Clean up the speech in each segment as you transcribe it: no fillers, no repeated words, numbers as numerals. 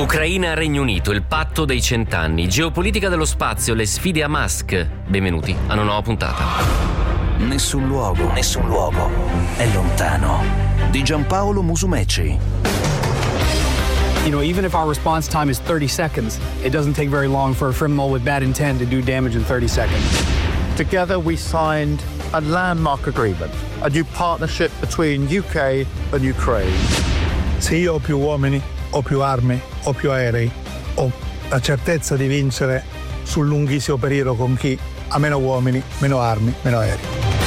Ucraina-Regno Unito, il patto dei 100 anni, geopolitica dello spazio, le sfide a Musk. Benvenuti a una nuova puntata. Nessun luogo è lontano. Di Giampaolo Musumeci. You know, even if our response time is 30 seconds, it doesn't take very long for a criminal with bad intent to do damage in 30 seconds. Together we signed a landmark agreement, a new partnership between UK and Ukraine. Se io ho più uomini, ho più armi, ho più aerei, ho la certezza di vincere sul lunghissimo periodo con chi ha meno uomini, meno armi, meno aerei.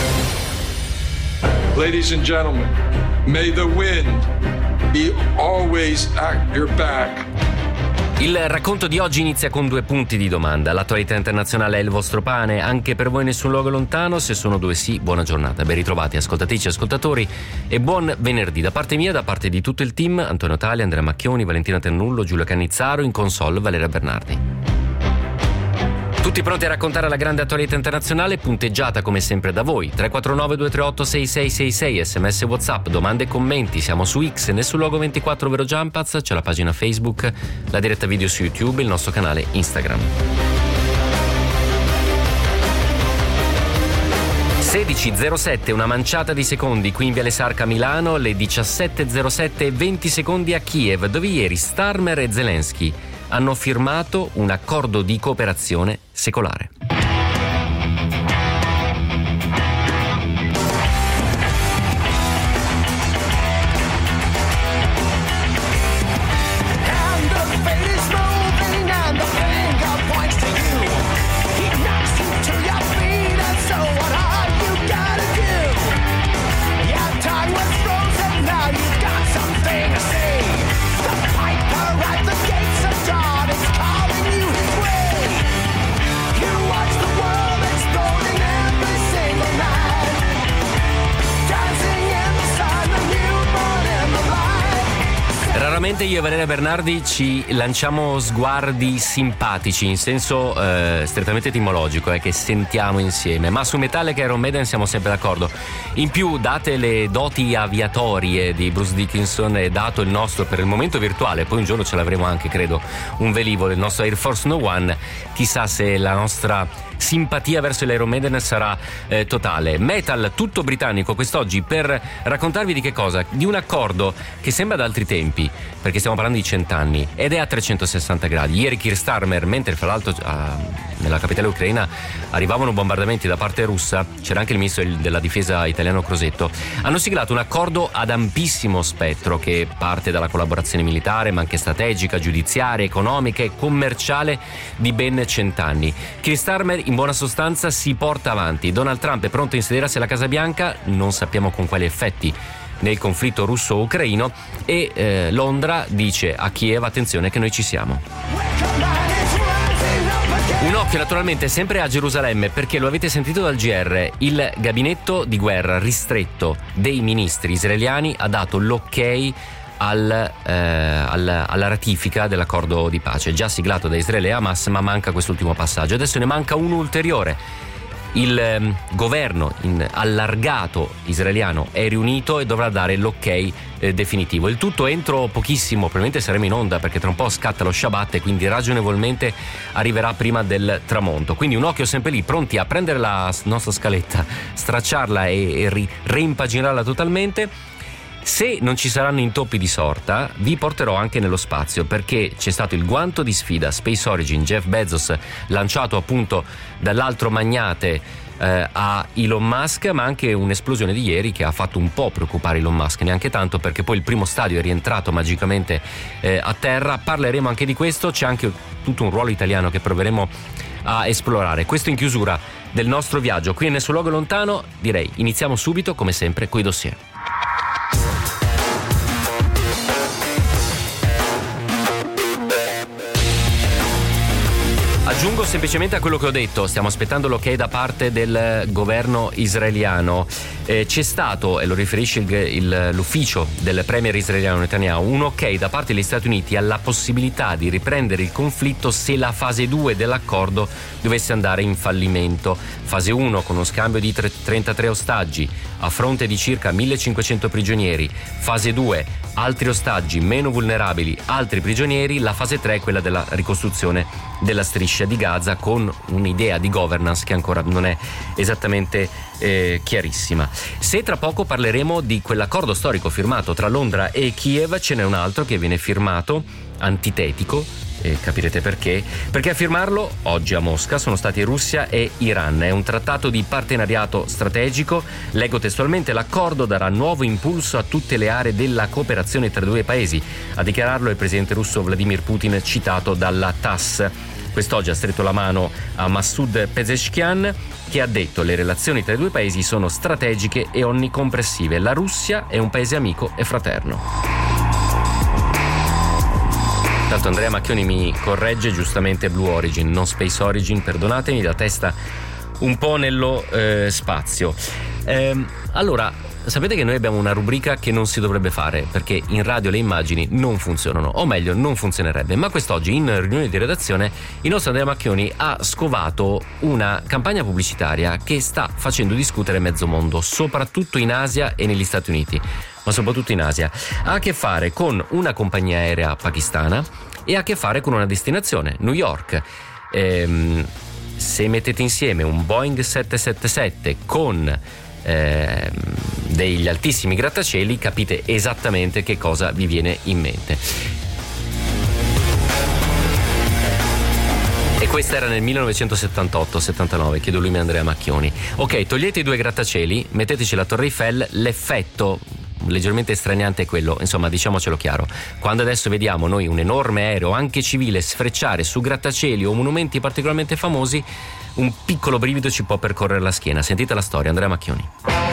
Ladies and gentlemen, may the wind be always at your back. Il racconto di oggi inizia con 2 punti di domanda. L'attualità internazionale è il vostro pane? Anche per voi nessun luogo lontano? Se sono 2 sì, buona giornata. Ben ritrovati ascoltatrici e ascoltatori e buon venerdì. Da parte mia, da parte di tutto il team, Antonio Tali, Andrea Macchioni, Valentina Ternullo, Giulio Cannizzaro, in console Valeria Bernardi. Tutti pronti a raccontare la grande attualità internazionale, punteggiata come sempre da voi. 349 238 6666, sms WhatsApp, domande e commenti. Siamo su X, nessun luogo 24 ovvero Jumpaz, c'è la pagina Facebook, la diretta video su YouTube, il nostro canale Instagram. 16.07, una manciata di secondi qui in Viale Sarca a Milano, le 17.07 e 20 secondi a Kiev, dove ieri Starmer e Zelensky hanno firmato un accordo di cooperazione secolare. Raramente io e Valeria Bernardi ci lanciamo sguardi simpatici in senso strettamente etimologico, che sentiamo insieme, ma su Metallica e Iron Maiden siamo sempre d'accordo. In più, date le doti aviatorie di Bruce Dickinson e dato il nostro per il momento virtuale, poi un giorno ce l'avremo anche, credo, un velivolo, il nostro Air Force No One, chissà se la nostra simpatia verso l'Iron Maiden sarà totale. Metal tutto britannico quest'oggi per raccontarvi di che cosa? Di un accordo che sembra da altri tempi, perché stiamo parlando di 100 anni ed è a 360 gradi. Ieri Keir Starmer, mentre fra l'altro nella capitale ucraina arrivavano bombardamenti da parte russa, c'era anche il ministro della difesa italiano Crosetto, hanno siglato un accordo ad ampissimo spettro che parte dalla collaborazione militare ma anche strategica, giudiziaria, economica e commerciale di ben 100 anni. Keir Starmer in buona sostanza si porta avanti. Donald Trump è pronto a insediarsi alla Casa Bianca, non sappiamo con quali effetti nel conflitto russo-ucraino, e Londra dice a Kiev: attenzione che noi ci siamo. Un occhio naturalmente sempre a Gerusalemme, perché lo avete sentito dal GR, il gabinetto di guerra ristretto dei ministri israeliani ha dato l'ok alla ratifica dell'accordo di pace già siglato da Israele e Hamas, ma manca quest'ultimo passaggio. Adesso ne manca uno ulteriore. Il governo allargato israeliano è riunito e dovrà dare l'ok definitivo. Il tutto entro pochissimo, probabilmente saremo in onda perché tra un po' scatta lo Shabbat e quindi ragionevolmente arriverà prima del tramonto. Quindi un occhio sempre lì, pronti a prendere la nostra scaletta, stracciarla e reimpaginarla totalmente. Se non ci saranno intoppi di sorta, vi porterò anche nello spazio, perché c'è stato il guanto di sfida Space Origin, Jeff Bezos, lanciato appunto dall'altro magnate a Elon Musk, ma anche un'esplosione di ieri che ha fatto un po' preoccupare Elon Musk, neanche tanto, perché poi il primo stadio è rientrato magicamente a terra. Parleremo anche di questo, c'è anche tutto un ruolo italiano che proveremo a esplorare. Questo in chiusura del nostro viaggio qui nel suo luogo lontano. Direi iniziamo subito come sempre coi dossier. A Aggiungo semplicemente a quello che ho detto, stiamo aspettando l'ok da parte del governo israeliano. C'è stato, e lo riferisce l'ufficio del premier israeliano Netanyahu, un ok da parte degli Stati Uniti alla possibilità di riprendere il conflitto se la fase 2 dell'accordo dovesse andare in fallimento. Fase 1 con uno scambio di 33 ostaggi a fronte di circa 1500 prigionieri. Fase 2 altri ostaggi meno vulnerabili, altri prigionieri. La fase 3 è quella della ricostruzione della striscia di Gaza con un'idea di governance che ancora non è esattamente chiarissima. Se tra poco parleremo di quell'accordo storico firmato tra Londra e Kiev, ce n'è un altro che viene firmato, antitetico, capirete perché a firmarlo oggi a Mosca sono stati Russia e Iran. È un trattato di partenariato strategico, leggo testualmente: l'accordo darà nuovo impulso a tutte le aree della cooperazione tra i due paesi, a dichiararlo il presidente russo Vladimir Putin, citato dalla TASS. Quest'oggi ha stretto la mano a Massoud Pezeshkian, che ha detto: le relazioni tra i due paesi sono strategiche e onnicompressive. La Russia è un paese amico e fraterno. Tanto Andrea Macchioni mi corregge giustamente Blue Origin, non Space Origin, perdonatemi, la testa un po' nello spazio. Allora, sapete che noi abbiamo una rubrica che non si dovrebbe fare perché in radio le immagini non funzionano, o meglio non funzionerebbe, ma quest'oggi in riunione di redazione il nostro Andrea Macchioni ha scovato una campagna pubblicitaria che sta facendo discutere mezzo mondo, soprattutto in Asia e negli Stati Uniti, ma soprattutto in Asia. Ha a che fare con una compagnia aerea pakistana e ha a che fare con una destinazione, New York. Se mettete insieme un Boeing 777 con degli altissimi grattacieli, capite esattamente che cosa vi viene in mente. E questa era nel 1978-79, chiedo lui Andrea Macchioni. Ok, togliete i due grattacieli, metteteci la Torre Eiffel, l'effetto leggermente estraniante è quello, insomma, diciamocelo chiaro. Quando adesso vediamo noi un enorme aereo, anche civile, sfrecciare su grattacieli o monumenti particolarmente famosi, un piccolo brivido ci può percorrere la schiena. Sentite la storia, Andrea Macchioni.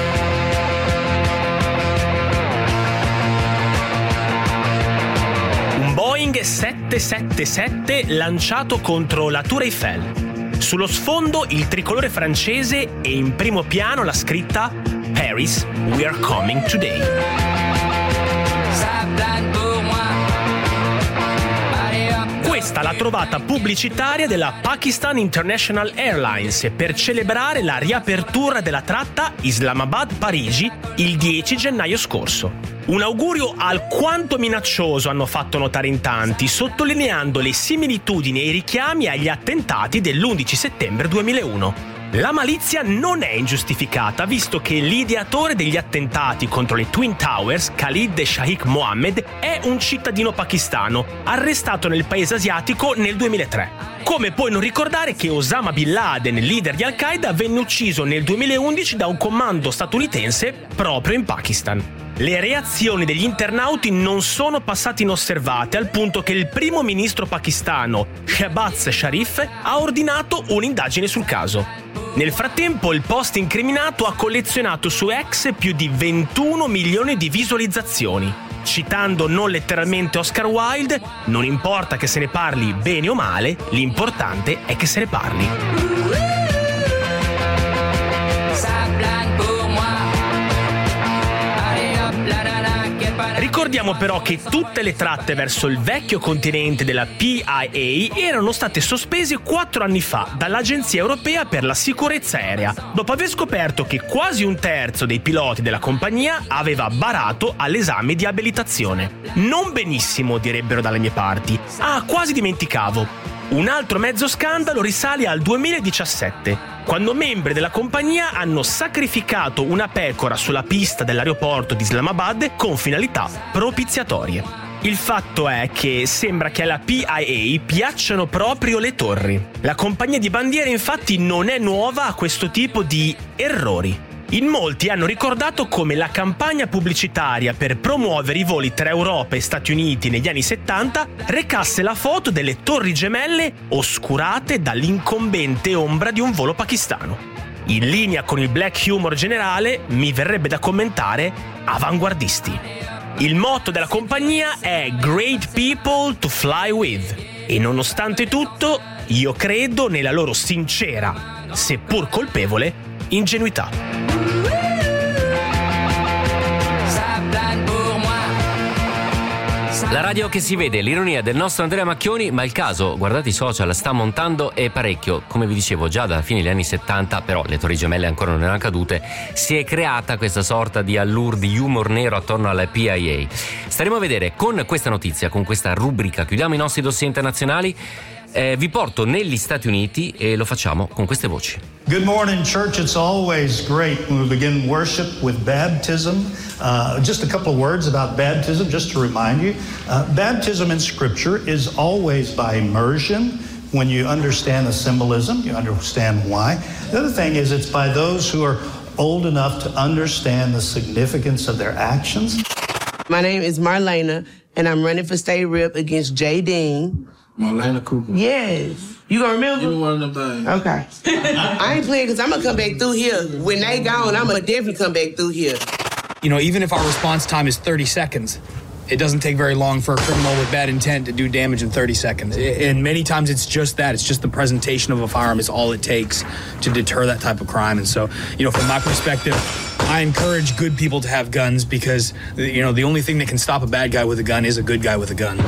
Un Boeing 777 lanciato contro la Tour Eiffel. Sullo sfondo il tricolore francese e in primo piano la scritta Paris, we are coming today. Questa l'ha trovata pubblicitaria della Pakistan International Airlines per celebrare la riapertura della tratta Islamabad-Parigi il 10 gennaio scorso. Un augurio alquanto minaccioso hanno fatto notare in tanti, sottolineando le similitudini e i richiami agli attentati dell'11 settembre 2001. La malizia non è ingiustificata, visto che l'ideatore degli attentati contro le Twin Towers, Khalid Shaikh Mohammed, è un cittadino pakistano, arrestato nel paese asiatico nel 2003. Come poi non ricordare che Osama Bin Laden, leader di Al-Qaeda, venne ucciso nel 2011 da un comando statunitense proprio in Pakistan. Le reazioni degli internauti non sono passate inosservate, al punto che il primo ministro pakistano, Shehbaz Sharif, ha ordinato un'indagine sul caso. Nel frattempo, il post incriminato ha collezionato su X più di 21 milioni di visualizzazioni. Citando non letteralmente Oscar Wilde, non importa che se ne parli bene o male, l'importante è che se ne parli. Ricordiamo però che tutte le tratte verso il vecchio continente della PIA erano state sospese 4 anni fa dall'Agenzia Europea per la Sicurezza Aerea, dopo aver scoperto che quasi un terzo dei piloti della compagnia aveva barato all'esame di abilitazione. Non benissimo, direbbero dalle mie parti. Ah, quasi dimenticavo. Un altro mezzo scandalo risale al 2017, quando membri della compagnia hanno sacrificato una pecora sulla pista dell'aeroporto di Islamabad con finalità propiziatorie. Il fatto è che sembra che alla PIA piacciono proprio le torri. La compagnia di bandiera infatti non è nuova a questo tipo di errori. In molti hanno ricordato come la campagna pubblicitaria per promuovere i voli tra Europa e Stati Uniti negli anni 70 recasse la foto delle torri gemelle oscurate dall'incombente ombra di un volo pakistano. In linea con il black humor generale, mi verrebbe da commentare avanguardisti. Il motto della compagnia è Great People to Fly With e nonostante tutto io credo nella loro sincera, seppur colpevole, ingenuità. La radio che si vede, l'ironia del nostro Andrea Macchioni, ma il caso, guardate i social, sta montando e parecchio. Come vi dicevo, già dalla fine degli anni 70, però le Torri Gemelle ancora non erano cadute, si è creata questa sorta di allure di humor nero attorno alla PIA. Staremo a vedere con questa notizia, con questa rubrica, chiudiamo i nostri dossier internazionali. Vi porto negli Stati Uniti e lo facciamo con queste voci. Good morning, church. It's always great when we begin worship with baptism. Just a couple of words about baptism, just to remind you. Baptism in Scripture is always by immersion. When you understand the symbolism, you understand why. The other thing is it's by those who are old enough to understand the significance of their actions. My name is Marlena, and I'm running for state rep against Jay Dean. Marlena Cooper. Yes. You gonna remember? You one of them things. Okay. I ain't playing because I'm gonna come back through here. When they gone, I'm gonna definitely come back through here. You know, even if our response time is 30 seconds, it doesn't take very long for a criminal with bad intent to do damage in 30 seconds. And many times it's just that. It's just the presentation of a firearm is all it takes to deter that type of crime. And so, you know, from my perspective, I encourage good people to have guns because, you know, the only thing that can stop a bad guy with a gun is a good guy with a gun.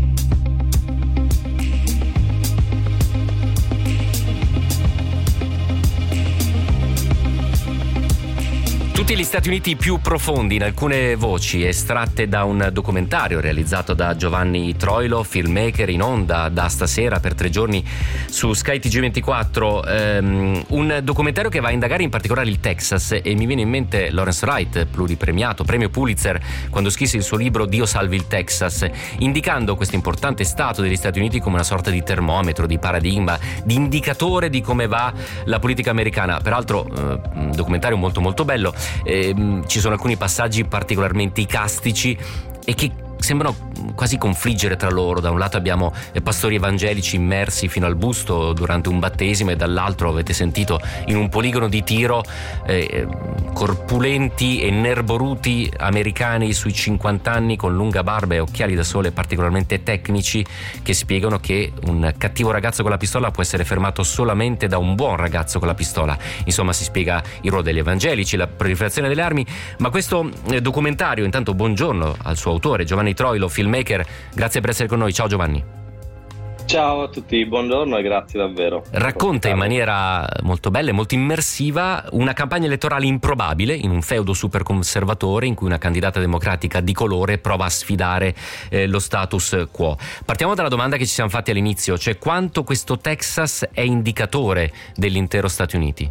Tutti gli Stati Uniti più profondi in alcune voci estratte da un documentario realizzato da Giovanni Troilo, filmmaker, in onda da stasera per 3 giorni su Sky TG24, un documentario che va a indagare in particolare il Texas, e mi viene in mente Lawrence Wright, pluripremiato, premio Pulitzer, quando scrisse il suo libro Dio salvi il Texas, indicando questo importante stato degli Stati Uniti come una sorta di termometro, di paradigma, di indicatore di come va la politica americana. Peraltro un documentario molto molto bello. Ci sono alcuni passaggi particolarmente icastici e che sembrano quasi confliggere tra loro. Da un lato abbiamo pastori evangelici immersi fino al busto durante un battesimo, e dall'altro, avete sentito, in un poligono di tiro corpulenti e nerboruti americani sui 50 anni con lunga barba e occhiali da sole particolarmente tecnici, che spiegano che un cattivo ragazzo con la pistola può essere fermato solamente da un buon ragazzo con la pistola. Insomma, si spiega il ruolo degli evangelici, la proliferazione delle armi. Ma questo documentario, intanto buongiorno al suo autore Giovanni Troilo, filmmaker, grazie per essere con noi. Ciao Giovanni. Ciao a tutti, buongiorno e grazie davvero. Racconta in maniera molto bella e molto immersiva una campagna elettorale improbabile in un feudo super conservatore in cui una candidata democratica di colore prova a sfidare lo status quo. Partiamo dalla domanda che ci siamo fatti all'inizio, cioè quanto questo Texas è indicatore dell'intero Stati Uniti?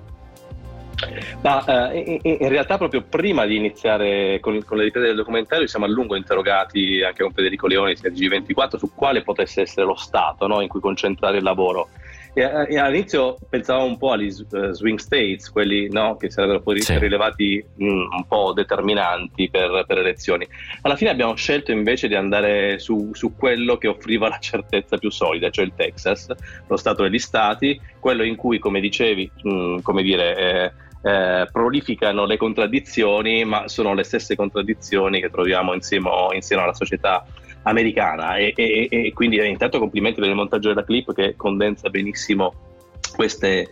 Ma in realtà proprio prima di iniziare con le riprese del documentario siamo a lungo interrogati anche con Federico Leoni di G24 su quale potesse essere lo Stato, no, in cui concentrare il lavoro. E all'inizio pensavamo un po' agli swing states, quelli, no, che sarebbero poi rilevati un po' determinanti per elezioni. Alla fine abbiamo scelto invece di andare su quello che offriva la certezza più solida, cioè il Texas, lo Stato degli Stati, quello in cui, come dicevi, prolificano le contraddizioni, ma sono le stesse contraddizioni che troviamo insieme alla società americana, e quindi intanto complimenti per il montaggio della clip che condensa benissimo questi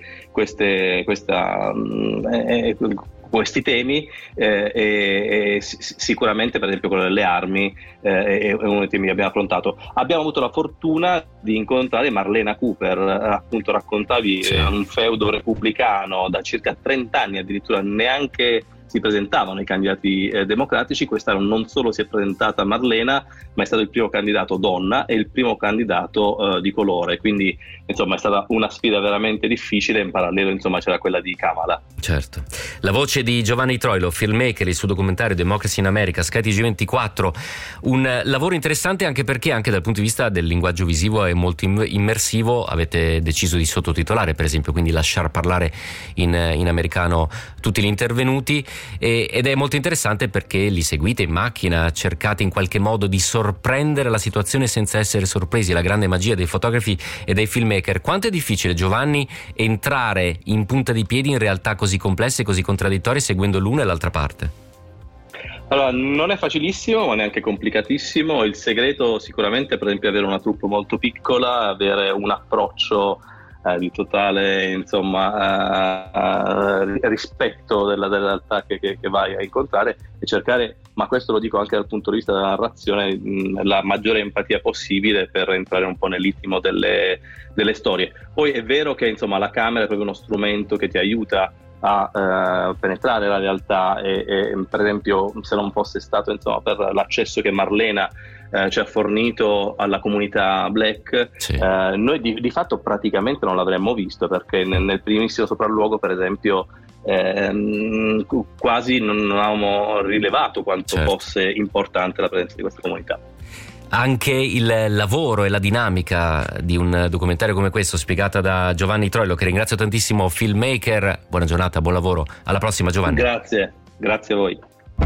temi, e sicuramente per esempio quello delle armi è uno dei temi che abbiamo affrontato. Abbiamo avuto la fortuna di incontrare Marlena Cooper, appunto raccontavi un feudo repubblicano da circa 30 anni, addirittura neanche si presentavano i candidati democratici. Quest'anno non solo si è presentata Marlena, ma è stato il primo candidato donna e il primo candidato di colore, quindi insomma è stata una sfida veramente difficile. In parallelo insomma c'era quella di Kamala. Certo. La voce di Giovanni Troilo, filmmaker, il suo documentario Democracy in America, Sky TG24, un lavoro interessante anche perché anche dal punto di vista del linguaggio visivo è molto immersivo. Avete deciso di sottotitolare, per esempio, quindi lasciar parlare in americano tutti gli intervenuti, ed è molto interessante perché li seguite in macchina, cercate in qualche modo di sorprendere la situazione senza essere sorpresi, la grande magia dei fotografi e dei filmmaker. Quanto è difficile, Giovanni, entrare in punta di piedi in realtà così complesse e così contraddittorie seguendo l'una e l'altra parte? Allora, non è facilissimo, ma neanche complicatissimo. Il segreto sicuramente, per esempio, è avere una troupe molto piccola, avere un approccio di totale, insomma, rispetto della realtà che vai a incontrare, e cercare, ma questo lo dico anche dal punto di vista della narrazione, la maggiore empatia possibile per entrare un po' nell'intimo delle storie. Poi è vero che, insomma, la camera è proprio uno strumento che ti aiuta a penetrare la realtà, e per esempio, se non fosse stato, insomma, per l'accesso che Marlena ci ha fornito alla comunità black, sì, noi di fatto praticamente non l'avremmo visto, perché nel primissimo sopralluogo, per esempio, quasi non avevamo rilevato quanto fosse importante la presenza di questa comunità. Anche il lavoro e la dinamica di un documentario come questo, spiegata da Giovanni Troilo, che ringrazio tantissimo, filmmaker. Buona giornata, buon lavoro, alla prossima Giovanni. Grazie a voi.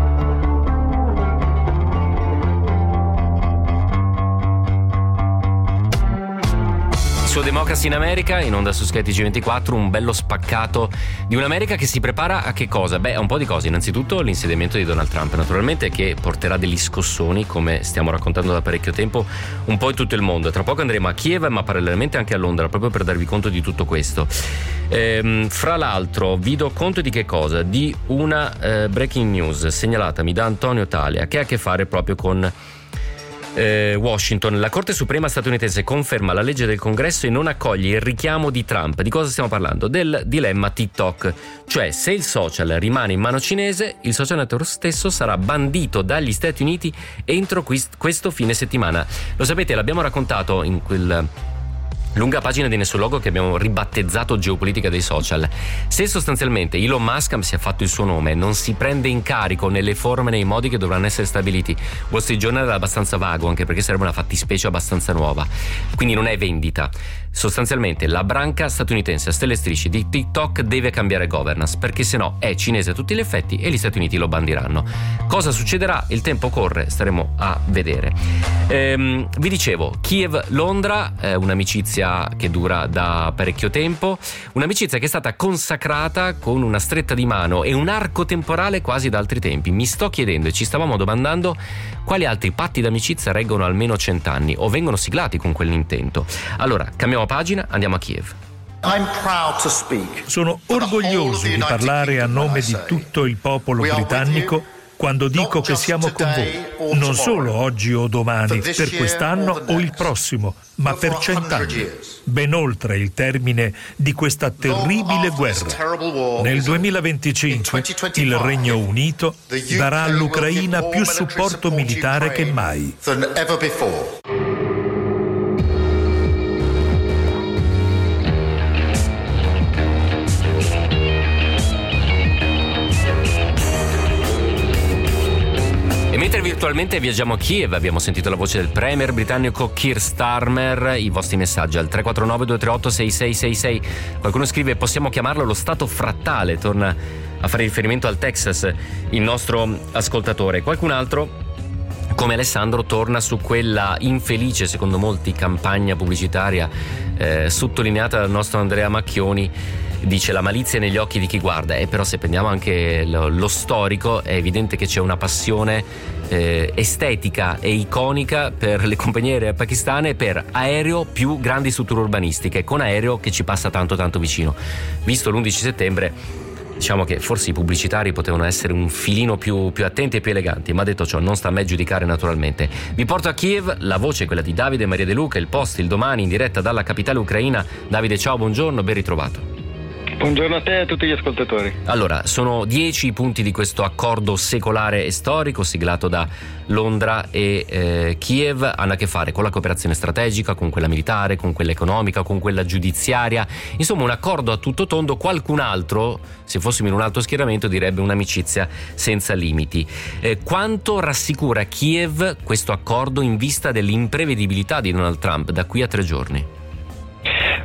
Su Democracy in America, in onda su Sky TG24, un bello spaccato di un'America che si prepara a che cosa? Beh, a un po' di cose. Innanzitutto l'insediamento di Donald Trump, naturalmente, che porterà degli scossoni, come stiamo raccontando da parecchio tempo, un po' in tutto il mondo. Tra poco andremo a Kiev, ma parallelamente anche a Londra, proprio per darvi conto di tutto questo. Fra l'altro vi do conto di che cosa? Di una breaking news segnalatami da Antonio Talia, che ha a che fare proprio con Washington. La Corte Suprema statunitense conferma la legge del Congresso e non accoglie il richiamo di Trump. Di cosa stiamo parlando? Del dilemma TikTok, cioè se il social rimane in mano cinese, il social network stesso sarà bandito dagli Stati Uniti entro questo fine settimana. Lo sapete, l'abbiamo raccontato in quel lunga pagina di Nessun Logo che abbiamo ribattezzato Geopolitica dei social. Se sostanzialmente Elon Musk si è fatto il suo nome, non si prende in carico nelle forme, nei modi che dovranno essere stabiliti, Wall Street Journal è abbastanza vago, anche perché sarebbe una fattispecie abbastanza nuova, quindi non è vendita. Sostanzialmente la branca statunitense a stelle e strisce di TikTok deve cambiare governance, perché sennò è cinese a tutti gli effetti e gli Stati Uniti lo bandiranno. Cosa succederà? Il tempo corre, staremo a vedere. Vi dicevo, Kiev-Londra, un'amicizia che dura da parecchio tempo, un'amicizia che è stata consacrata con una stretta di mano e un arco temporale quasi da altri tempi. Mi sto chiedendo e ci stavamo domandando quali altri patti d'amicizia reggono almeno 100 anni o vengono siglati con quell'intento. Allora, cambiamo pagina, andiamo a Kiev. Sono orgoglioso di parlare a nome di tutto il popolo britannico quando dico che siamo con voi, non solo oggi o domani, per quest'anno o il prossimo, ma per 100 anni, ben oltre il termine di questa terribile guerra. Nel 2025 il Regno Unito darà all'Ucraina più supporto militare che mai. Mentre virtualmente viaggiamo a Kiev, abbiamo sentito la voce del premier britannico Keir Starmer. I vostri messaggi al 349-238-6666. Qualcuno scrive: possiamo chiamarlo lo stato frattale, torna a fare riferimento al Texas il nostro ascoltatore. Qualcun altro, come Alessandro, torna su quella infelice, secondo molti, campagna pubblicitaria sottolineata dal nostro Andrea Macchioni. Dice: la malizia è negli occhi di chi guarda. Però se prendiamo anche lo storico, è evidente che c'è una passione estetica e iconica per le compagnie aeree pakistane, per aereo più grandi strutture urbanistiche, con aereo che ci passa tanto tanto vicino. Visto l'11 settembre, diciamo che forse i pubblicitari potevano essere un filino più attenti e più eleganti, ma detto ciò non sta a me giudicare, naturalmente. Vi porto a Kiev, la voce è quella di Davide Maria De Luca, il Post, il domani, in diretta dalla capitale ucraina. Davide, ciao, buongiorno, ben ritrovato. Buongiorno a te e a tutti gli ascoltatori. Allora, sono 10 i punti di questo accordo secolare e storico siglato da Londra e Kiev. Hanno a che fare con la cooperazione strategica, con quella militare, con quella economica, con quella giudiziaria. Insomma, un accordo a tutto tondo. Qualcun altro, se fossimo in un altro schieramento, direbbe un'amicizia senza limiti. Quanto rassicura Kiev questo accordo in vista dell'imprevedibilità di Donald Trump da qui a 3 giorni?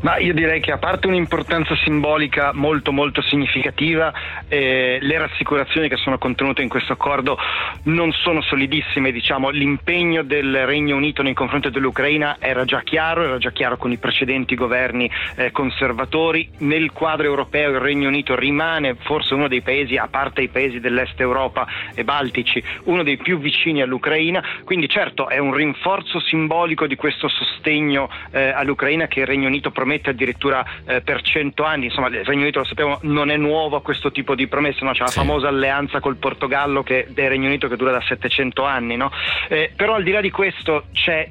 Ma io direi che, a parte un'importanza simbolica molto molto significativa, le rassicurazioni che sono contenute in questo accordo non sono solidissime. Diciamo, l'impegno del Regno Unito nei confronti dell'Ucraina era già chiaro con i precedenti governi conservatori. Nel quadro europeo il Regno Unito rimane forse uno dei paesi, a parte i paesi dell'est Europa e baltici, uno dei più vicini all'Ucraina, quindi certo è un rinforzo simbolico di questo sostegno all'Ucraina che il Regno Unito promette addirittura per 100 anni. Insomma, il Regno Unito, lo sappiamo, non è nuovo a questo tipo di promesse, no? C'è la famosa alleanza col Portogallo del Regno Unito che dura da 700 anni, no? Però al di là di questo c'è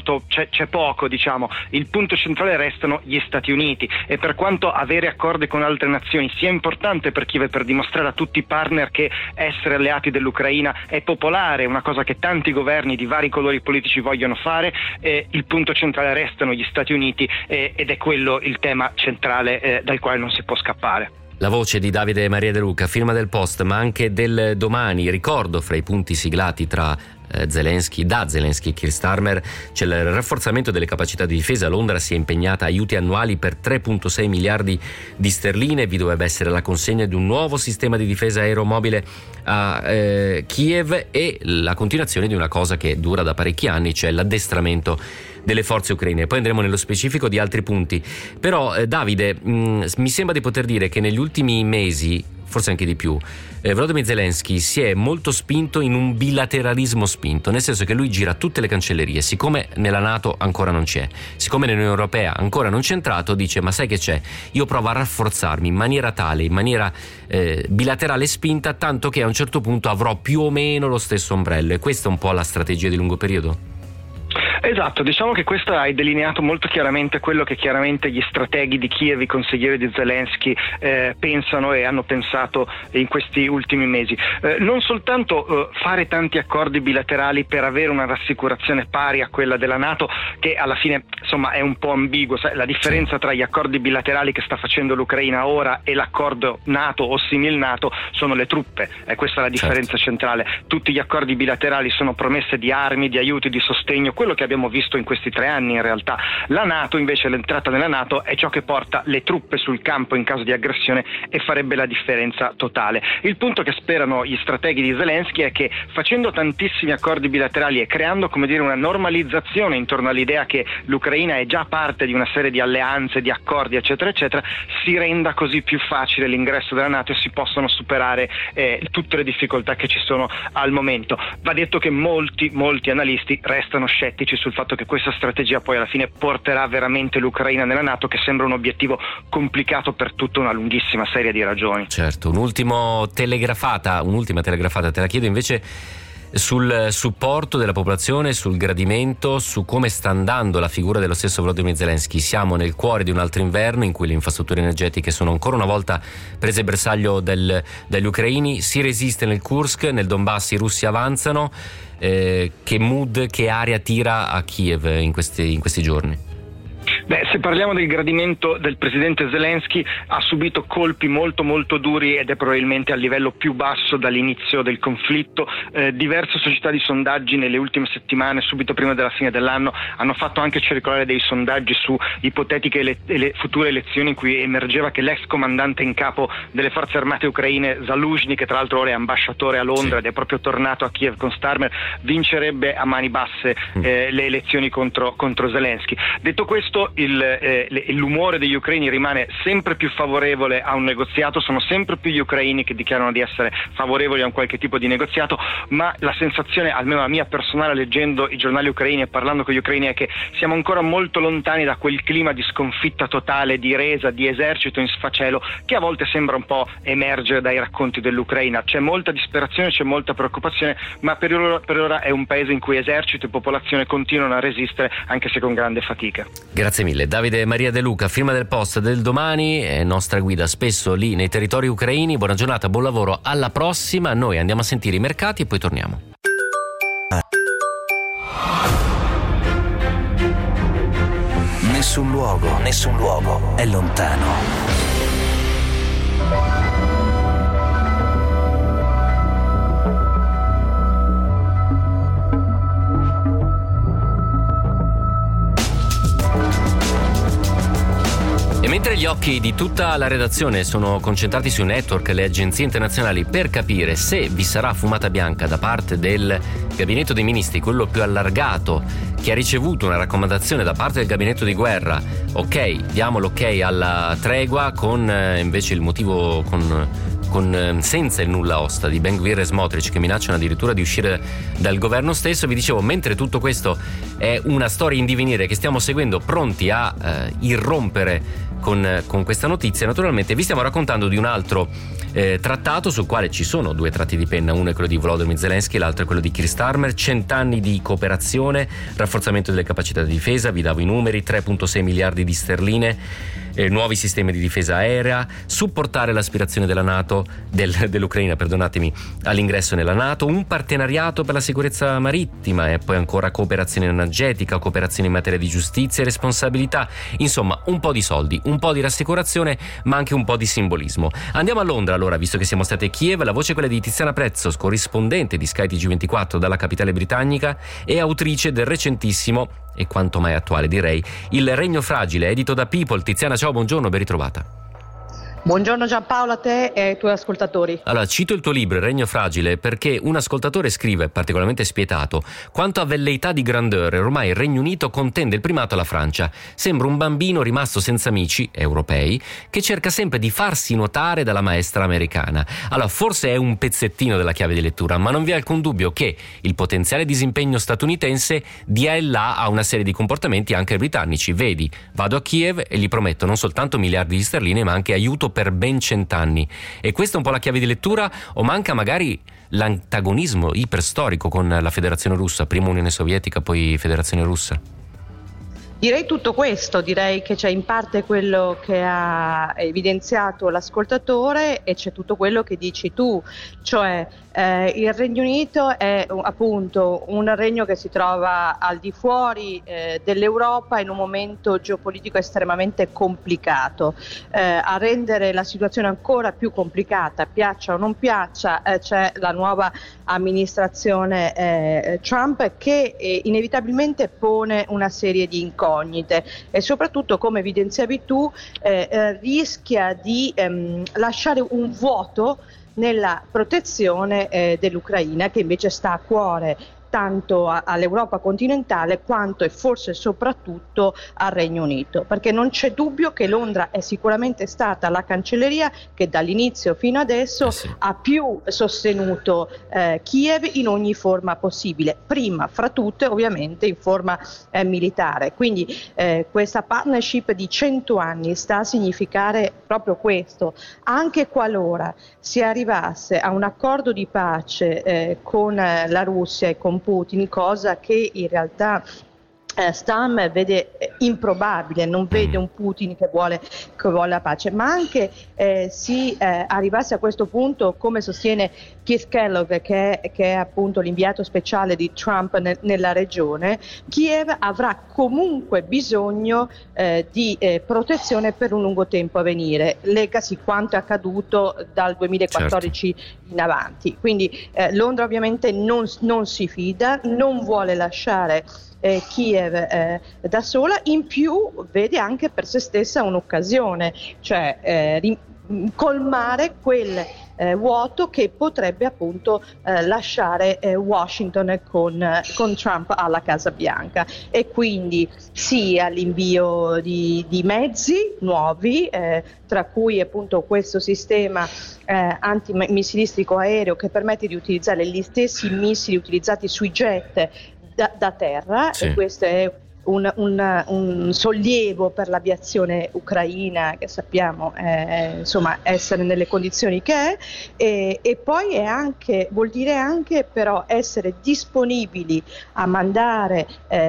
poco, diciamo. Il punto centrale restano gli Stati Uniti, e per quanto avere accordi con altre nazioni sia importante per Kiev per dimostrare a tutti i partner che essere alleati dell'Ucraina è popolare, una cosa che tanti governi di vari colori politici vogliono fare, il punto centrale restano gli Stati Uniti, ed è quello il tema centrale dal quale non si può scappare. La voce di Davide Maria De Luca, firma del Post, ma anche del Domani. Ricordo, fra i punti siglati da Zelensky e Keir Starmer c'è il rafforzamento delle capacità di difesa. Londra si è impegnata a aiuti annuali per 3,6 miliardi di sterline. Vi dovrebbe essere la consegna di un nuovo sistema di difesa aeromobile a Kiev, e la continuazione di una cosa che dura da parecchi anni, cioè l'addestramento delle forze ucraine. Poi andremo nello specifico di altri punti. Però Davide, mi sembra di poter dire che negli ultimi mesi, forse anche di più, Volodymyr Zelensky si è molto spinto in un bilateralismo spinto, nel senso che lui gira tutte le cancellerie. Siccome nella NATO ancora non c'è, siccome nell'Unione Europea ancora non c'è entrato, dice: ma sai che c'è? Io provo a rafforzarmi in maniera tale, in maniera bilaterale spinta, tanto che a un certo punto avrò più o meno lo stesso ombrello. E questa è un po' la strategia di lungo periodo? Esatto, diciamo che questo hai delineato molto chiaramente quello che chiaramente gli strateghi di Kiev, i consiglieri di Zelensky pensano e hanno pensato in questi ultimi mesi. Non soltanto fare tanti accordi bilaterali per avere una rassicurazione pari a quella della NATO, che alla fine insomma è un po' ambiguo. La differenza tra gli accordi bilaterali che sta facendo l'Ucraina ora e l'accordo NATO o simil NATO sono le truppe, questa è la differenza centrale. Tutti gli accordi bilaterali sono promesse di armi, di aiuti, di sostegno, quello che abbiamo visto in questi 3 anni in realtà. La NATO invece, l'entrata nella NATO è ciò che porta le truppe sul campo in caso di aggressione e farebbe la differenza totale. Il punto che sperano gli strateghi di Zelensky è che, facendo tantissimi accordi bilaterali e creando, come dire, una normalizzazione intorno all'idea che l'Ucraina è già parte di una serie di alleanze, di accordi eccetera eccetera, si renda così più facile l'ingresso della NATO e si possono superare tutte le difficoltà che ci sono al momento. Va detto che molti analisti restano scettici sul fatto che questa strategia poi alla fine porterà veramente l'Ucraina nella NATO, che sembra un obiettivo complicato per tutta una lunghissima serie di ragioni. Certo, un'ultima telegrafata te la chiedo invece sul supporto della popolazione, sul gradimento, su come sta andando la figura dello stesso Volodymyr Zelensky. Siamo nel cuore di un altro inverno in cui le infrastrutture energetiche sono ancora una volta prese bersaglio dagli ucraini. Si resiste nel Kursk, nel Donbass i russi avanzano. Che aria tira a Kiev in questi giorni? Beh, se parliamo del gradimento del presidente Zelensky, ha subito colpi molto molto duri ed è probabilmente al livello più basso dall'inizio del conflitto. Diverse società di sondaggi nelle ultime settimane, subito prima della fine dell'anno, hanno fatto anche circolare dei sondaggi su ipotetiche future elezioni in cui emergeva che l'ex comandante in capo delle forze armate ucraine, Zaluzhny, che tra l'altro ora è ambasciatore a Londra ed è proprio tornato a Kiev con Starmer, vincerebbe a mani basse le elezioni contro Zelensky. Detto questo, l'umore degli ucraini rimane sempre più favorevole a un negoziato. Sono sempre più gli ucraini che dichiarano di essere favorevoli a un qualche tipo di negoziato, ma la sensazione, almeno la mia personale leggendo i giornali ucraini e parlando con gli ucraini, è che siamo ancora molto lontani da quel clima di sconfitta totale, di resa, di esercito in sfacelo che a volte sembra un po' emergere dai racconti dell'Ucraina. C'è molta disperazione, c'è molta preoccupazione, ma per ora è un paese in cui esercito e popolazione continuano a resistere, anche se con grande fatica. Grazie mille. Davide Maria De Luca, firma del Post, del Domani, è nostra guida spesso lì nei territori ucraini. Buona giornata, buon lavoro, alla prossima. Noi andiamo a sentire i mercati e poi torniamo. Nessun luogo è lontano. Mentre gli occhi di tutta la redazione sono concentrati sui network e le agenzie internazionali per capire se vi sarà fumata bianca da parte del gabinetto dei ministri, quello più allargato, che ha ricevuto una raccomandazione da parte del gabinetto di guerra, ok, diamo l'ok alla tregua, con invece il motivo senza il nulla osta di Ben Gvir e Smotrich che minacciano addirittura di uscire dal governo stesso. Vi dicevo, mentre tutto questo è una storia in divenire che stiamo seguendo, pronti a irrompere con questa notizia, naturalmente vi stiamo raccontando di un altro trattato sul quale ci sono due tratti di penna, uno è quello di Volodymyr Zelensky, l'altro è quello di Keir Starmer. 100 anni di cooperazione, rafforzamento delle capacità di difesa, vi davo i numeri, 3,6 miliardi di sterline, nuovi sistemi di difesa aerea, supportare l'aspirazione della NATO, dell'Ucraina, perdonatemi, all'ingresso nella NATO, un partenariato per la sicurezza marittima e poi ancora cooperazione energetica, cooperazione in materia di giustizia e responsabilità. Insomma, un po' di soldi, un po' di rassicurazione, ma anche un po' di simbolismo. Andiamo a Londra allora, visto che siamo stati a Kiev. La voce è quella di Tiziana Prezzos, corrispondente di Sky TG24 dalla capitale britannica e autrice del recentissimo e quanto mai attuale, direi, Il Regno Fragile, edito da People. Tiziana, ciao, buongiorno, ben ritrovata. Buongiorno Giampaolo, a te e ai tuoi ascoltatori. Allora, cito il tuo libro, Il Regno Fragile, perché un ascoltatore scrive, particolarmente spietato: quanto a velleità di grandeur, ormai il Regno Unito contende il primato alla Francia. Sembra un bambino rimasto senza amici europei che cerca sempre di farsi notare dalla maestra americana. Allora, forse è un pezzettino della chiave di lettura, ma non vi è alcun dubbio che il potenziale disimpegno statunitense dia e là a una serie di comportamenti anche britannici. Vedi, vado a Kiev e gli prometto non soltanto miliardi di sterline, ma anche aiuto per ben 100 anni. E questa è un po' la chiave di lettura, o manca magari l'antagonismo iperstorico con la Federazione Russa, prima Unione Sovietica, poi Federazione Russa? Direi tutto questo, direi che c'è in parte quello che ha evidenziato l'ascoltatore e c'è tutto quello che dici tu, cioè il Regno Unito è appunto un regno che si trova al di fuori dell'Europa in un momento geopolitico estremamente complicato. A rendere la situazione ancora più complicata, piaccia o non piaccia, c'è la nuova amministrazione Trump che inevitabilmente pone una serie di incognite e soprattutto, come evidenziavi tu, rischia di lasciare un vuoto nella protezione dell'Ucraina, che invece sta a cuore tanto all'Europa continentale quanto e forse soprattutto al Regno Unito, perché non c'è dubbio che Londra è sicuramente stata la cancelleria che dall'inizio fino adesso ha più sostenuto Kiev in ogni forma possibile, prima fra tutte ovviamente in forma militare. Quindi questa partnership di 100 anni sta a significare proprio questo. Anche qualora si arrivasse a un accordo di pace con la Russia e con Putin, cosa che in realtà Stam vede improbabile, non vede un Putin che vuole la pace, ma anche si arrivasse a questo punto, come sostiene Keith Kellogg, che è appunto l'inviato speciale di Trump nella regione, Kiev avrà comunque bisogno di protezione per un lungo tempo a venire, legasi quanto è accaduto dal 2014 in avanti. Quindi Londra ovviamente non si fida, non vuole lasciare Kiev da sola, in più vede anche per se stessa un'occasione, cioè colmare quel vuoto che potrebbe appunto lasciare Washington con Trump alla Casa Bianca, e quindi sia l'invio di mezzi nuovi, tra cui appunto questo sistema antimissilistico aereo che permette di utilizzare gli stessi missili utilizzati sui jet da terra, e questo è un sollievo per l'aviazione ucraina, che sappiamo insomma essere nelle condizioni che è, e poi è anche, vuol dire anche però essere disponibili a mandare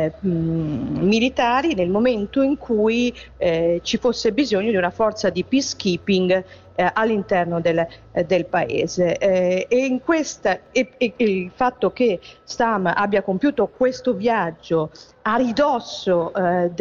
militari nel momento in cui ci fosse bisogno di una forza di peacekeeping all'interno del paese, e in questa il fatto che Stam abbia compiuto questo viaggio a ridosso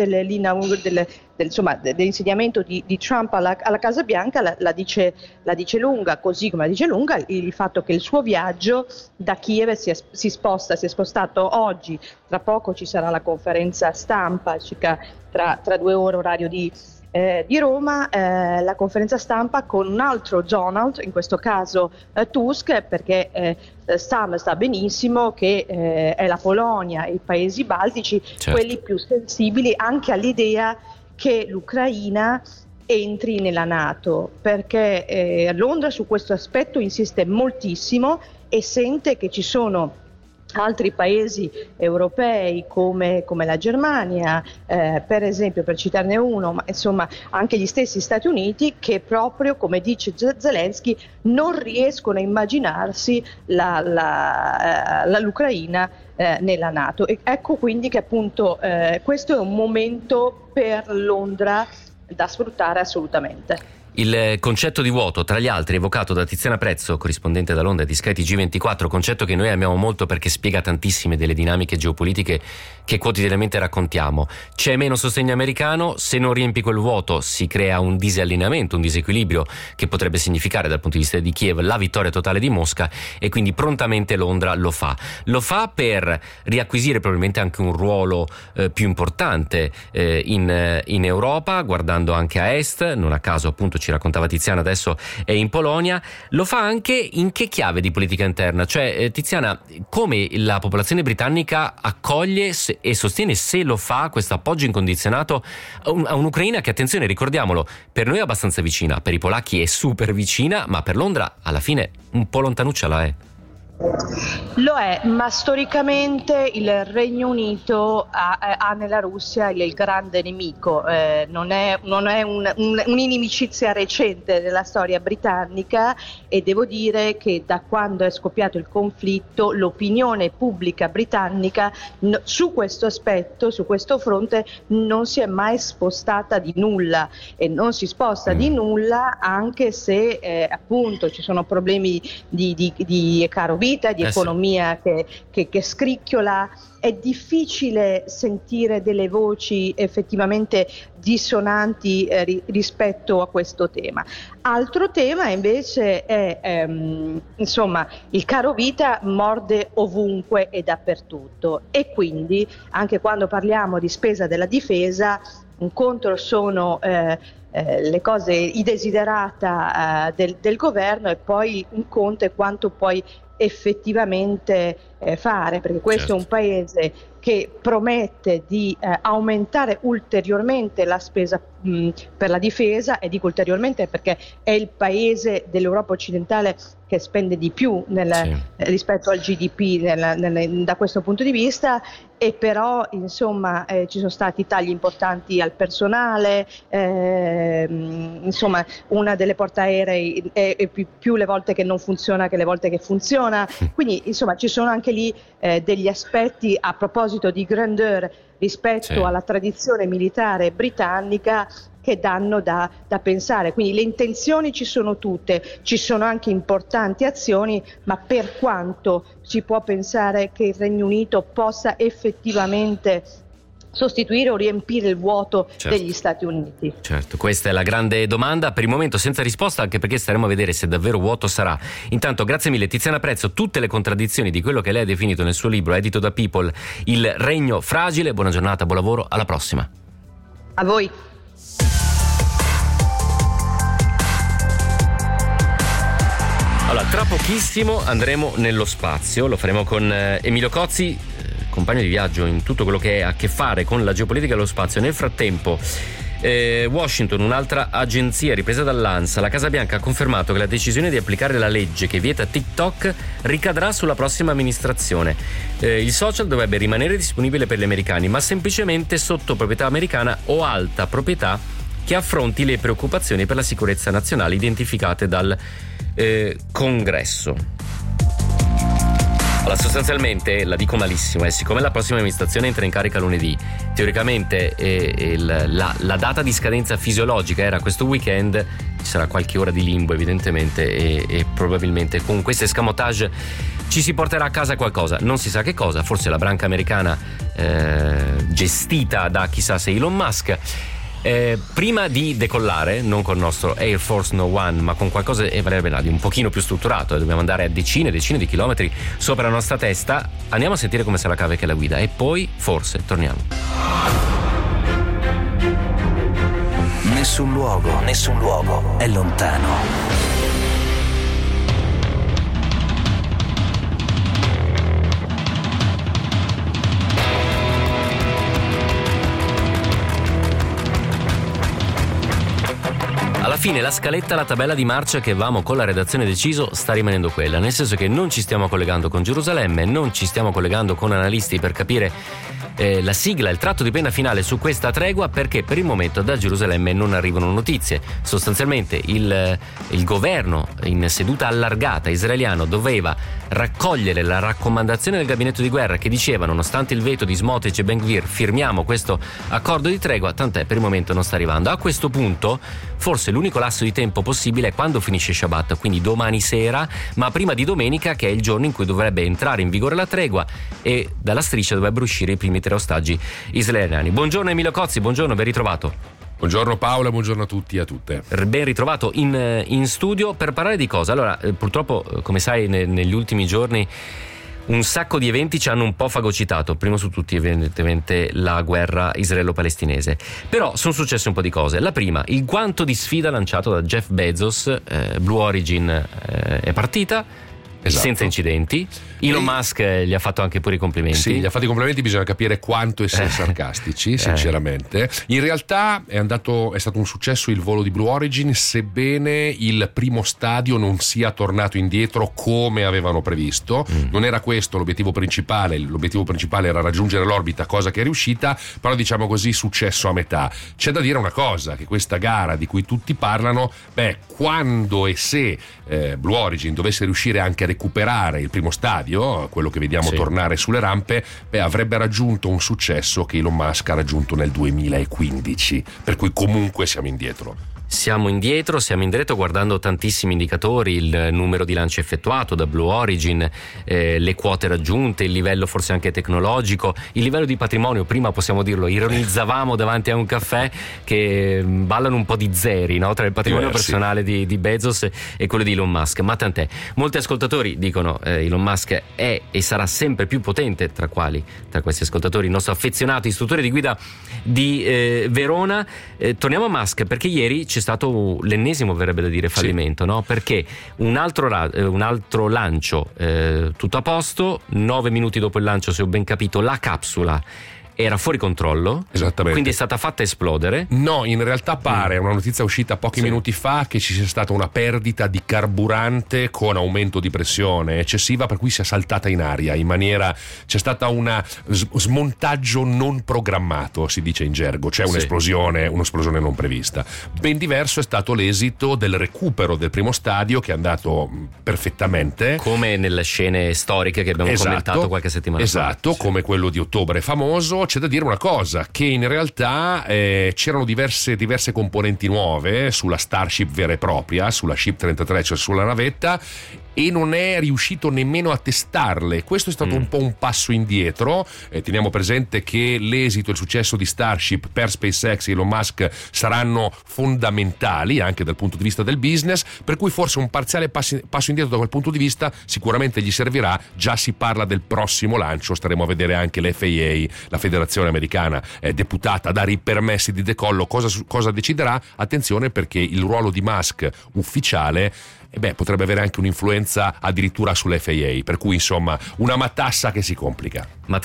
dell'insediamento di Trump alla Casa Bianca la dice lunga, così come la dice lunga il fatto che il suo viaggio da Kiev si è spostato oggi. Tra poco ci sarà la conferenza stampa, circa tra 2 ore orario di di Roma la conferenza stampa con un altro Donald, in questo caso Tusk, perché sa benissimo che è la Polonia e i paesi baltici, certo, quelli più sensibili anche all'idea che l'Ucraina entri nella NATO, perché Londra su questo aspetto insiste moltissimo e sente che ci sono altri paesi europei come la Germania, per esempio, per citarne uno, ma insomma anche gli stessi Stati Uniti, che proprio, come dice Zelensky, non riescono a immaginarsi l'Ucraina nella NATO. E ecco quindi che appunto questo è un momento per Londra da sfruttare assolutamente. Il concetto di vuoto, tra gli altri, evocato da Tiziana Prezzo, corrispondente da Londra di Sky TG24, concetto che noi amiamo molto perché spiega tantissime delle dinamiche geopolitiche che quotidianamente raccontiamo. C'è meno sostegno americano, se non riempi quel vuoto si crea un disallineamento, un disequilibrio che potrebbe significare dal punto di vista di Kiev la vittoria totale di Mosca, e quindi prontamente Londra lo fa. Lo fa per riacquisire probabilmente anche un ruolo più importante in Europa, guardando anche a est, non a caso appunto ci raccontava Tiziana, adesso è in Polonia. Lo fa anche in che chiave di politica interna? Cioè, Tiziana, come la popolazione britannica accoglie e sostiene, se lo fa, questo appoggio incondizionato a un'Ucraina che, attenzione, ricordiamolo, per noi è abbastanza vicina, per i polacchi è super vicina, ma per Londra alla fine un po' lontanuccia la è. Lo è, ma storicamente il Regno Unito ha nella Russia il grande nemico, non è un'inimicizia recente della storia britannica, e devo dire che da quando è scoppiato il conflitto l'opinione pubblica britannica su questo aspetto, su questo fronte, non si è mai spostata di nulla, e non si sposta di nulla anche se appunto ci sono problemi di caro vita, di economia che scricchiola. È difficile sentire delle voci effettivamente dissonanti rispetto a questo tema. Altro tema invece è insomma, il caro vita morde ovunque e dappertutto, e quindi anche quando parliamo di spesa della difesa, un conto sono le cose, i desiderata del governo, e poi un conto è quanto poi effettivamente fare, perché questo certo, è un paese che promette di aumentare ulteriormente la spesa per la difesa, e dico ulteriormente perché è il paese dell'Europa occidentale che spende di più rispetto al GDP da questo punto di vista, e però insomma ci sono stati tagli importanti al personale, insomma una delle portaerei è più le volte che non funziona che le volte che funziona, quindi insomma ci sono anche lì degli aspetti a proposito di grandeur rispetto alla tradizione militare britannica che danno da pensare. Quindi le intenzioni ci sono tutte, ci sono anche importanti azioni, ma per quanto si può pensare che il Regno Unito possa effettivamente sostituire o riempire il vuoto degli Stati Uniti? Certo, questa è la grande domanda, per il momento senza risposta, anche perché staremo a vedere se davvero vuoto sarà. Intanto grazie mille Tiziana Prezzo, tutte le contraddizioni di quello che lei ha definito nel suo libro edito da People, Il Regno Fragile. Buona giornata, buon lavoro, alla prossima. A voi. Allora, tra pochissimo andremo nello spazio, lo faremo con Emilio Cozzi, compagno di viaggio in tutto quello che ha a che fare con la geopolitica dello spazio. Nel frattempo, Washington, un'altra agenzia ripresa dall'ANSA, la Casa Bianca ha confermato che la decisione di applicare la legge che vieta TikTok ricadrà sulla prossima amministrazione. Il social dovrebbe rimanere disponibile per gli americani, ma semplicemente sotto proprietà americana o alta proprietà che affronti le preoccupazioni per la sicurezza nazionale identificate dal Congresso. Allora, sostanzialmente, la dico malissimo, siccome la prossima amministrazione entra in carica lunedì, teoricamente la data di scadenza fisiologica era questo weekend, ci sarà qualche ora di limbo evidentemente, e probabilmente con questo escamotage ci si porterà a casa qualcosa, non si sa che cosa, forse la branca americana gestita da chissà se Elon Musk. Prima di decollare, non con il nostro Air Force No One, ma con qualcosa di un pochino più strutturato, dobbiamo andare a decine e decine di chilometri sopra la nostra testa, andiamo a sentire come se la cava che la guida, e poi forse torniamo. Nessun luogo è lontano. Alla fine la scaletta, la tabella di marcia che avevamo con la redazione deciso sta rimanendo quella, nel senso che non ci stiamo collegando con Gerusalemme, non ci stiamo collegando con analisti per capire la sigla, il tratto di penna finale su questa tregua, perché per il momento da Gerusalemme non arrivano notizie. Sostanzialmente il governo in seduta allargata israeliano doveva raccogliere la raccomandazione del gabinetto di guerra che diceva, nonostante il veto di Smotrich e Ben Gvir, firmiamo questo accordo di tregua, tant'è, per il momento non sta arrivando. A questo punto forse l'unico lasso di tempo possibile è quando finisce Shabbat, quindi domani sera, ma prima di domenica, che è il giorno in cui dovrebbe entrare in vigore la tregua e dalla striscia dovrebbero uscire i primi 3 ostaggi israeliani. Buongiorno Emilio Cozzi, buongiorno, ben ritrovato. Buongiorno Paola, buongiorno a tutti e a tutte. Ben ritrovato in studio per parlare di cosa? Allora, purtroppo, come sai, negli ultimi giorni un sacco di eventi ci hanno un po' fagocitato, primo su tutti evidentemente la guerra israelo-palestinese, però sono successe un po' di cose. La prima, il guanto di sfida lanciato da Jeff Bezos, Blue Origin è partita. Esatto. Senza incidenti. Elon Musk gli ha fatto anche pure i complimenti. Sì, gli ha fatto i complimenti, bisogna capire quanto essere sarcastici, sinceramente. In realtà è stato un successo il volo di Blue Origin, sebbene il primo stadio non sia tornato indietro come avevano previsto. Non era questo l'obiettivo principale era raggiungere l'orbita, cosa che è riuscita, però diciamo così successo a metà. C'è da dire una cosa, che questa gara di cui tutti parlano, quando e se Blue Origin dovesse riuscire anche a recuperare il primo stadio, quello che vediamo tornare sulle rampe, avrebbe raggiunto un successo che Elon Musk ha raggiunto nel 2015, per cui comunque siamo indietro. Siamo indietro guardando tantissimi indicatori, il numero di lanci effettuato da Blue Origin, le quote raggiunte, il livello forse anche tecnologico, il livello di patrimonio. Prima, possiamo dirlo, ironizzavamo davanti a un caffè che ballano un po' di zeri, no? Tra il patrimonio personale di Bezos e quello di Elon Musk, ma tant'è. Molti ascoltatori dicono Elon Musk è e sarà sempre più potente, tra questi ascoltatori il nostro affezionato istruttore di guida di Verona. Torniamo a Musk, perché ieri c'è stato l'ennesimo, verrebbe da dire, fallimento, no? Perché un altro lancio tutto a posto, 9 minuti dopo il lancio, se ho ben capito, la capsula era fuori controllo. Esattamente. Quindi è stata fatta esplodere. No, in realtà pare, è una notizia uscita pochi minuti fa, che ci sia stata una perdita di carburante con aumento di pressione eccessiva, per cui si è saltata in aria c'è stata una smontaggio non programmato, si dice in gergo, cioè un'esplosione non prevista. Ben diverso è stato l'esito del recupero del primo stadio, che è andato perfettamente, come nelle scene storiche che abbiamo commentato qualche settimana fa. Esatto, come quello di ottobre famoso. C'è da dire una cosa, che in realtà c'erano diverse componenti nuove sulla Starship vera e propria, sulla Ship 33, cioè sulla navetta, e non è riuscito nemmeno a testarle. Questo è stato un po' un passo indietro. Teniamo presente che l'esito e il successo di Starship per SpaceX e Elon Musk saranno fondamentali anche dal punto di vista del business, per cui forse un parziale passo indietro da quel punto di vista sicuramente gli servirà. Già si parla del prossimo lancio, staremo a vedere anche l'FAA, la federazione americana deputata a dare i permessi di decollo, cosa deciderà. Attenzione, perché il ruolo di Musk ufficiale potrebbe avere anche un'influenza addirittura sull'FAA, per cui insomma una matassa che si complica.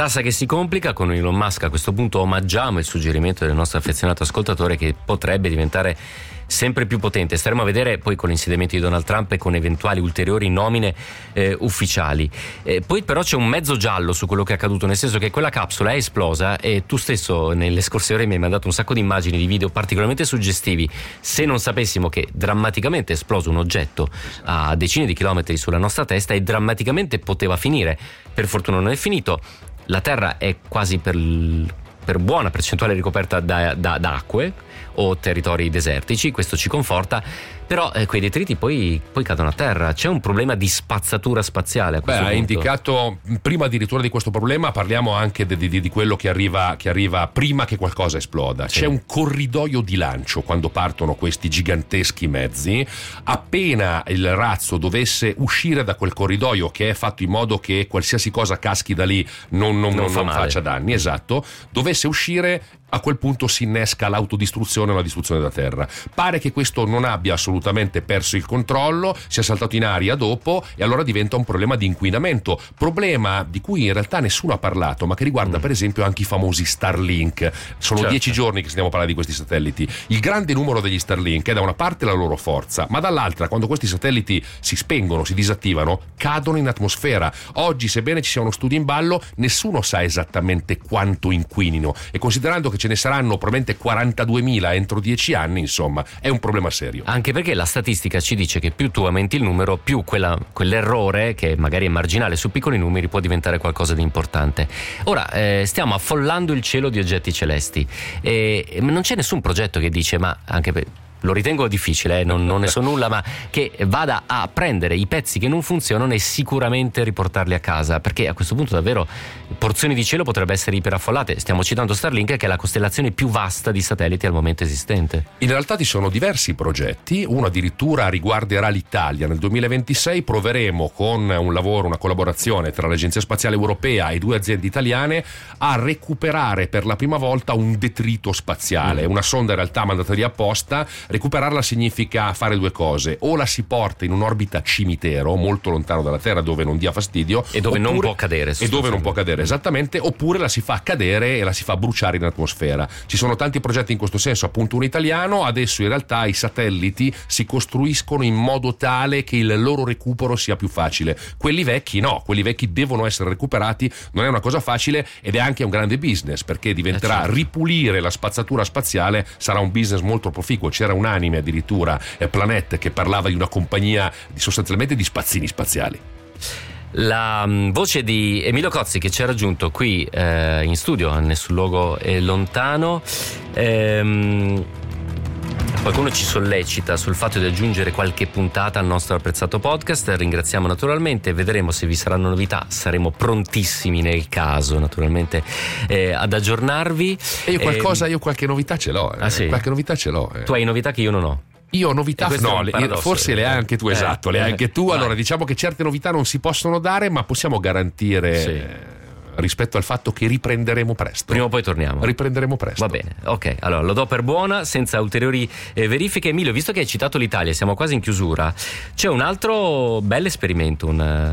Con Elon Musk a questo punto omaggiamo il suggerimento del nostro affezionato ascoltatore, che potrebbe diventare sempre più potente. Staremo a vedere poi con l'insediamento di Donald Trump e con eventuali ulteriori nomine ufficiali. Poi però c'è un mezzo giallo su quello che è accaduto, nel senso che quella capsula è esplosa e tu stesso nelle scorse ore mi hai mandato un sacco di immagini, di video particolarmente suggestivi. Se non sapessimo che drammaticamente è esploso un oggetto a decine di chilometri sulla nostra testa e drammaticamente poteva finire, per fortuna non è finito. La Terra è quasi per buona percentuale ricoperta da acque o territori desertici, questo ci conforta, però quei detriti poi cadono a terra. C'è un problema di spazzatura spaziale a questo punto. Ha indicato, prima addirittura di questo problema, parliamo anche di quello che arriva prima che qualcosa esploda. C'è un corridoio di lancio quando partono questi giganteschi mezzi. Appena il razzo dovesse uscire da quel corridoio, che è fatto in modo che qualsiasi cosa caschi da lì non faccia danni, esatto, dovesse uscire, a quel punto si innesca l'autodistruzione o la distruzione della Terra. Pare che questo non abbia assolutamente perso il controllo, sia saltato in aria dopo, e allora diventa un problema di inquinamento, problema di cui in realtà nessuno ha parlato, ma che riguarda per esempio anche i famosi Starlink. Sono 10 giorni che stiamo parlando di questi satelliti. Il grande numero degli Starlink è da una parte la loro forza, ma dall'altra, quando questi satelliti si spengono, si disattivano, cadono in atmosfera. Oggi, sebbene ci siano studi in ballo, nessuno sa esattamente quanto inquinino, e considerando che ce ne saranno probabilmente 42.000 entro 10 anni, insomma, è un problema serio. Anche perché la statistica ci dice che più tu aumenti il numero, più quell'errore, che magari è marginale su piccoli numeri, può diventare qualcosa di importante. Ora, stiamo affollando il cielo di oggetti celesti, e non c'è nessun progetto che dice, ma anche per... Lo ritengo difficile, non ne so nulla, ma che vada a prendere i pezzi che non funzionano e sicuramente riportarli a casa, perché a questo punto davvero porzioni di cielo potrebbero essere iperaffollate. Stiamo citando Starlink, che è la costellazione più vasta di satelliti al momento esistente. In realtà ci sono diversi progetti, uno addirittura riguarderà l'Italia. Nel 2026 proveremo, con un lavoro, una collaborazione tra l'Agenzia Spaziale Europea e 2 aziende italiane, a recuperare per la prima volta un detrito spaziale. Una sonda in realtà mandata lì apposta. Recuperarla significa fare 2 cose: o la si porta in un'orbita cimitero molto lontano dalla Terra, dove non dia fastidio e dove non può cadere, esattamente, oppure la si fa cadere e la si fa bruciare in atmosfera. Ci sono tanti progetti in questo senso, appunto un italiano. Adesso in realtà i satelliti si costruiscono in modo tale che il loro recupero sia più facile. Quelli vecchi no, quelli vecchi devono essere recuperati, non è una cosa facile, ed è anche un grande business, perché diventerà ripulire la spazzatura spaziale, sarà un business molto proficuo. C'era un anime addirittura, Planet, che parlava di una compagnia sostanzialmente di spazzini spaziali. La voce di Emilio Cozzi, che ci ha raggiunto qui in studio a Nessun Luogo è Lontano. Qualcuno ci sollecita sul fatto di aggiungere qualche puntata al nostro apprezzato podcast. Ringraziamo naturalmente, vedremo se vi saranno novità, saremo prontissimi nel caso naturalmente ad aggiornarvi. E io qualche novità ce l'ho. Sì? Qualche novità ce l'ho. Tu hai novità che io non ho. Io novità no, forse le hai anche tu, esatto, le hai anche tu. Vai. Allora, diciamo che certe novità non si possono dare, ma possiamo garantire rispetto al fatto che riprenderemo presto. Prima o poi torniamo. Riprenderemo presto. Va bene, ok. Allora lo do per buona, senza ulteriori verifiche. Emilio, visto che hai citato l'Italia, siamo quasi in chiusura, c'è un altro bel esperimento,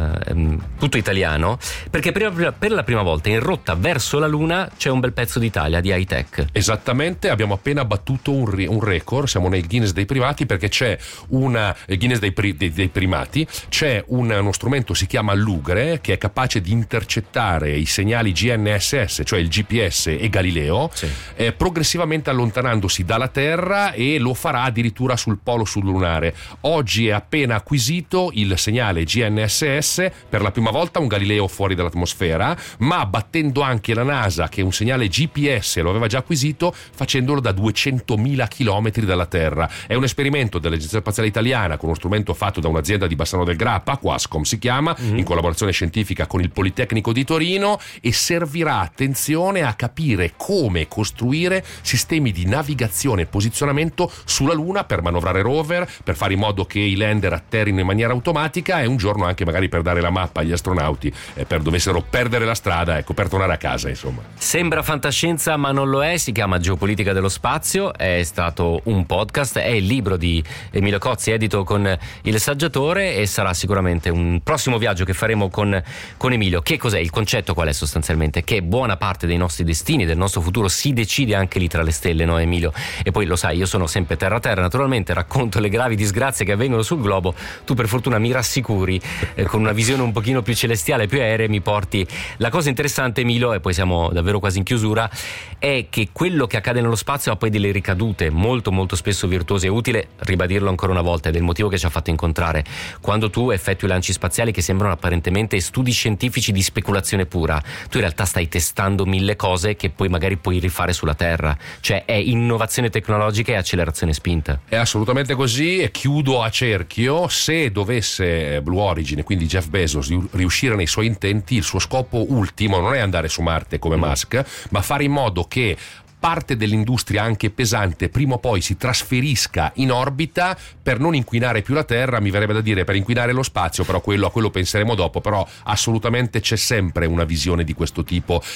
tutto italiano, perché per la prima volta in rotta verso la Luna c'è un bel pezzo d'Italia di high tech. Esattamente, abbiamo appena battuto un record, siamo nel Guinness dei primati, perché c'è Guinness dei primati, c'è uno strumento, si chiama Lugre, che è capace di intercettare i segnali GNSS, cioè il GPS e Galileo, progressivamente allontanandosi dalla Terra, e lo farà addirittura sul polo sublunare. Oggi è appena acquisito il segnale GNSS, per la prima volta un Galileo fuori dall'atmosfera, ma battendo anche la NASA, che un segnale GPS lo aveva già acquisito, facendolo da 200.000 chilometri dalla Terra. È un esperimento dell'Agenzia Spaziale Italiana con uno strumento fatto da un'azienda di Bassano del Grappa, Quascom si chiama, in collaborazione scientifica con il Politecnico di Torino, e servirà, attenzione, a capire come costruire sistemi di navigazione e posizionamento sulla Luna, per manovrare rover, per fare in modo che i lander atterrino in maniera automatica, e un giorno anche magari per dare la mappa agli astronauti per dovessero perdere la strada, per tornare a casa, insomma. Sembra fantascienza ma non lo è, si chiama Geopolitica dello Spazio, è stato un podcast, è il libro di Emilio Cozzi edito con Il Saggiatore, e sarà sicuramente un prossimo viaggio che faremo con Emilio. Che cos'è? Il concetto qual è sostanzialmente? Che buona parte dei nostri destini, del nostro futuro si decide anche lì tra le stelle, no Emilio? E poi lo sai, io sono sempre terra naturalmente, racconto le gravi disgrazie che avvengono sul globo, tu per fortuna mi rassicuri con una visione un pochino più celestiale, più aerea, mi porti. La cosa interessante, Emilio, e poi siamo davvero quasi in chiusura, è che quello che accade nello spazio ha poi delle ricadute molto molto spesso virtuose. È utile ribadirlo ancora una volta, ed è il motivo che ci ha fatto incontrare. Quando tu effettui lanci spaziali che sembrano apparentemente studi scientifici di speculazione pura, tu in realtà stai testando 1000 cose che poi magari puoi rifare sulla Terra, cioè è innovazione tecnologica e accelerazione spinta. È assolutamente così, e chiudo a cerchio: se dovesse Blue Origin, quindi Jeff Bezos, riuscire nei suoi intenti, il suo scopo ultimo non è andare su Marte come Musk, ma fare in modo che parte dell'industria anche pesante prima o poi si trasferisca in orbita per non inquinare più la Terra, mi verrebbe da dire per inquinare lo spazio, però a quello penseremo dopo. Però assolutamente c'è sempre una visione di questo tipo.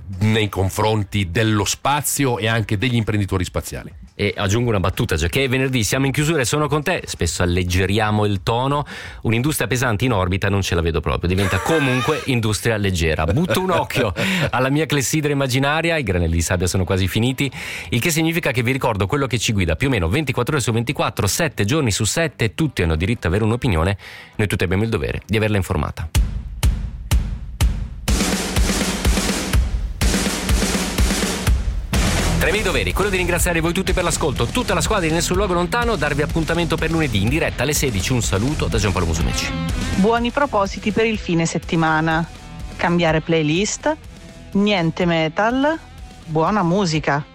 nei confronti dello spazio e anche degli imprenditori spaziali. E aggiungo una battuta, già che venerdì siamo in chiusura e sono con te, spesso alleggeriamo il tono, un'industria pesante in orbita non ce la vedo proprio, diventa comunque industria leggera. Butto un occhio alla mia clessidra immaginaria, i granelli di sabbia sono quasi finiti, il che significa che vi ricordo quello che ci guida più o meno 24 ore su 24, 7 giorni su 7, tutti hanno diritto ad avere un'opinione, noi tutti abbiamo il dovere di averla informata. Tra i miei doveri, quello di ringraziare voi tutti per l'ascolto, tutta la squadra di Nessun Luogo Lontano, darvi appuntamento per lunedì in diretta alle 16. Un saluto da Giampaolo Musumeci. Buoni propositi per il fine settimana. Cambiare playlist, niente metal, buona musica.